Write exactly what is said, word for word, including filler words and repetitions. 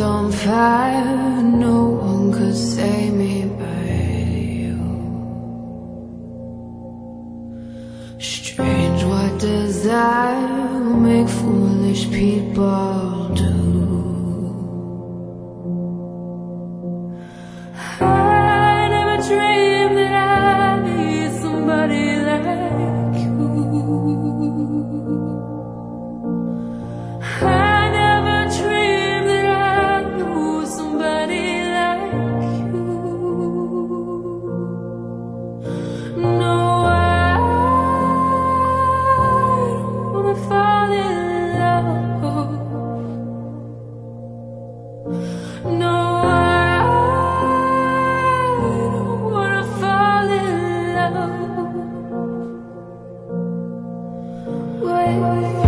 on fire, no one could save me but you. Strange what desire will make foolish people do. I never dreamed that I'd be somebody like you. I never dreamed that I knew somebody like you. No, I don't wanna fall in love. No, I don't wanna fall in love. Wait.